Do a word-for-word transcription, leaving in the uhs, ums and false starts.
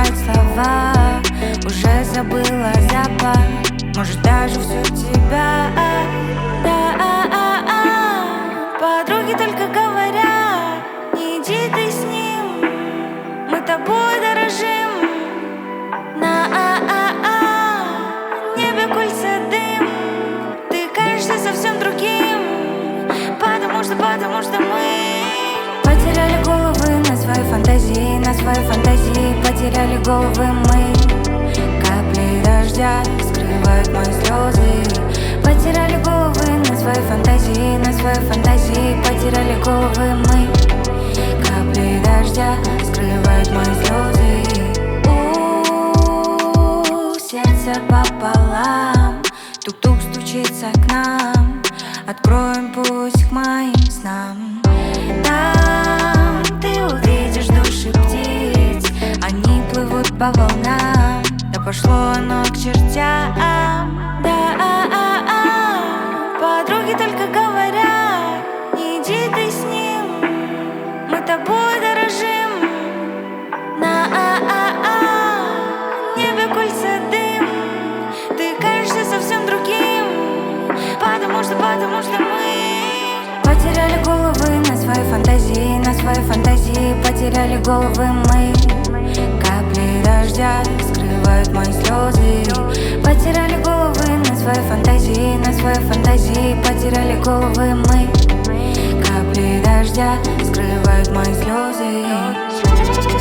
сказать слова, уже забыла запах, может даже всю тебя. Да, подруги только говорят: не иди ты с ним, мы тобой дорожим. На небе кольца дым, ты кажешься совсем другим, потому что, потому что мы потеряли головы на свои фантазии, на свои фантазии. Потеряли головы мы. Капли дождя скрывают мои слезы. Потеряли головы на свои фантазии, на свои фантазии. Потеряли головы мы. Капли дождя скрывают мои слезы. У-у-у, сердце пополам, тук-тук стучится к нам. Откроем путь к моим снам. Там ты увидишь души птиц, они плывут по волнам. Да пошло оно к чертям. Да, подруги только говорят: не иди ты с ним, мы тобой дорожим. На небе кольца дым, ты кажешься совсем другим, потому что, потому что мы потеряли головы на свои фантазии, на свои фантазии. Потеряли головы мы. Капли дождя скрывают мои слезы. Потеряли головы на свои фантазии, на свои фантазии. Потеряли головы мы. Капли дождя скрывают мои слезы.